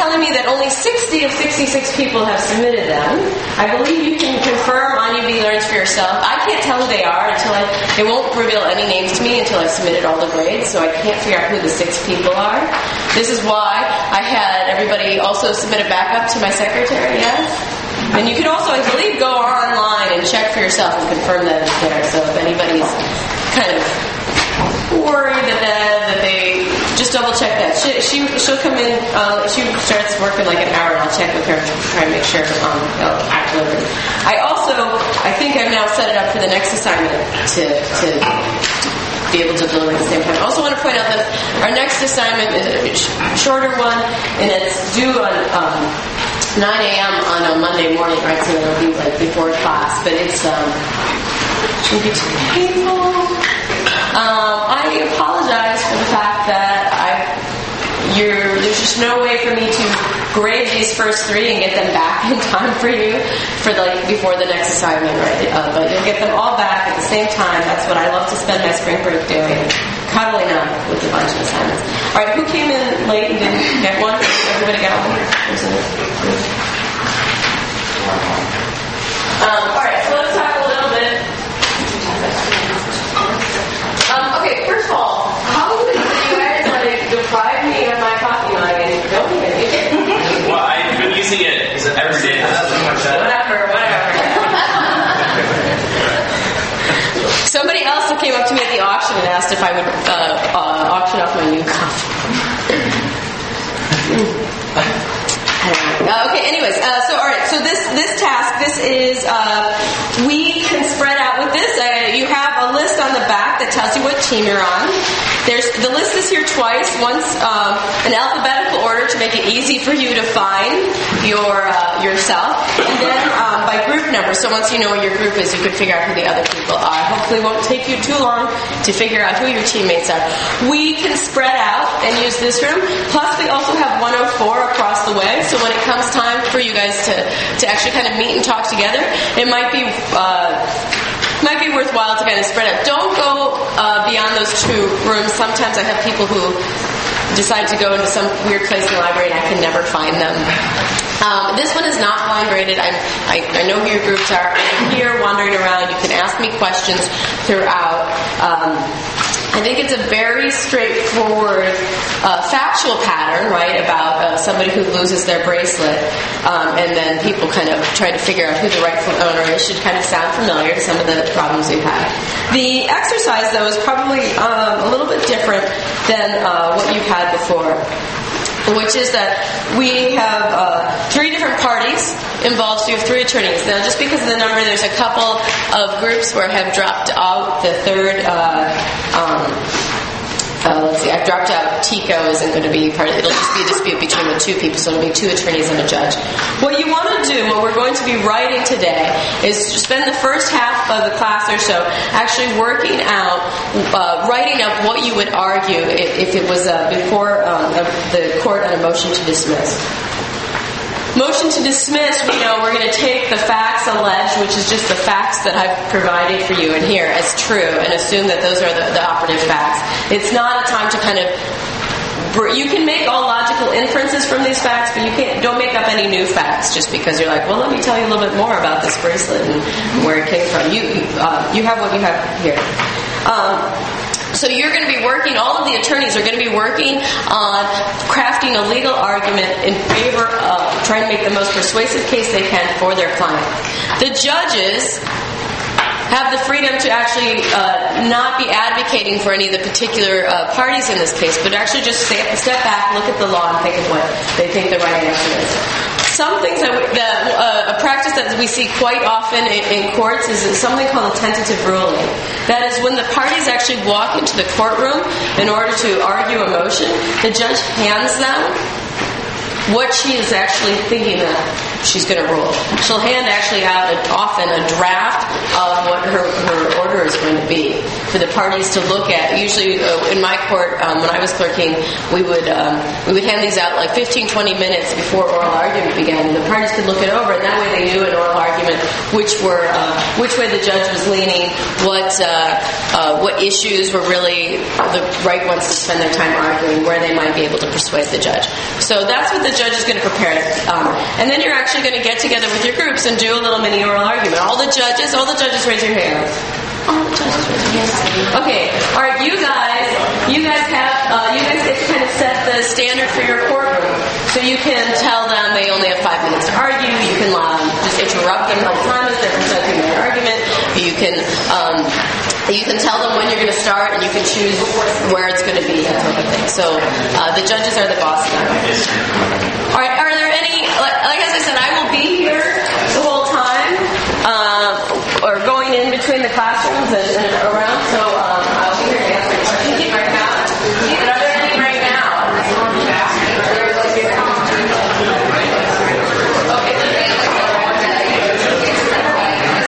telling me that only 60 of 66 people have submitted them. I believe you can confirm on UB Learns for yourself. I can't tell who they are until it won't reveal any names to me until I've submitted all the grades, so I can't figure out who the 6 people are. This is why I had everybody also submit a backup to my secretary, yes? And you can also, I believe, go online and check for yourself and confirm that it's there. So if anybody's kind of worried that they just double check that. She'll come in. She starts working like an hour, and I'll check with her to try and make sure actually. I think I've now set it up for the next assignment to be able to deliver at the same time. I also want to point out that our next assignment is a shorter one, and it's due on 9 a.m. on a Monday morning, right? So it'll be like before class, but it's should be too painful. I apologize for the fact that there's just no way for me to grade these first 3 and get them back in time for you before the next assignment, right? But you'll get them all back at the same time. That's what I love to spend my spring break doing, cuddling up with a bunch of assignments. All right, who came in late and didn't get one? Everybody got one? All right, so let's talk a little bit. Okay, first of all, how would you guys deprive me of my coffee mug and don't even use it? Well, I've been using it every day. Whatever. Somebody else came up to me at the auction and asked if I would auction off my new coffee. Okay, anyways, so this task, this is, we can spread out with this. You have a list on the back that tells you what team you're on. The list is here twice. Once in alphabetical order to make it easy for you to find yourself, and then by group number. So once you know what your group is, you can figure out who the other people are. Hopefully, it won't take you too long to figure out who your teammates are. We can spread out and use this room. Plus, we also have 104 across the way. So when it comes time for you guys to actually kind of meet and talk together, it might be worthwhile to kind of spread out. Don't go beyond those 2 rooms. Sometimes I have people who decide to go into some weird place in the library and I can never find them. This one is not blind graded. I know who your groups are. I'm here wandering around. You can ask me questions throughout. I think it's a very straightforward factual pattern, right, about somebody who loses their bracelet, and then people kind of try to figure out who the rightful owner is. Should kind of sound familiar to some of the problems we've had. The exercise, though, is probably a little bit different than what you've had before, which is that we have 3 different parties involved, so you have 3 attorneys. Now, just because of the number, there's a couple of groups where I have dropped out the third, let's see, I've dropped out TICO isn't going to be part of it. It'll just be a dispute between the 2 people, so it'll be 2 attorneys and a judge. What you want to do, what we're going to be writing today, is spend the first half of the class or so actually working out, writing up what you would argue if it was before the court on a motion to dismiss. Motion to dismiss, we know we're going to take the facts alleged, which is just the facts that I've provided for you in here, as true, and assume that those are the operative facts. It's not a time to kind of... You can make all logical inferences from these facts, but don't make up any new facts just because you're like, well, let me tell you a little bit more about this bracelet and where it came from. You have what you have here. So you're going to be working, all of the attorneys are going to be working on crafting a legal argument in favor of trying to make the most persuasive case they can for their client. The judges have the freedom to actually not be advocating for any of the particular parties in this case, but actually just step back, look at the law, and think of what they think the right answer is. Some things a practice that we see quite often in courts is something called a tentative ruling. That is when the parties actually walk into the courtroom in order to argue a motion, the judge hands them what she is actually thinking that she's going to rule. She'll hand actually out often a draft of what her order is going to be for the parties to look at. Usually in my court, when I was clerking, we would hand these out like 15-20 minutes before oral argument began. The parties could look it over, and that way they knew in oral argument which way the judge was leaning, what issues were really the right ones to spend their time arguing, where they might be able to persuade the judge. So that's what the judge is going to prepare. And then you're actually going to get together with your groups and do a little mini oral argument. All the judges raise your hands. All the judges raise your hands. Okay, all right, you guys get to kind of set the standard for your courtroom. So you can tell them they only have 5 minutes to argue. You can just interrupt them the whole time as they're presenting their argument. You can tell them when you're going to start, and you can choose where it's going to be, that type of thing. So the judges are the boss now. All right.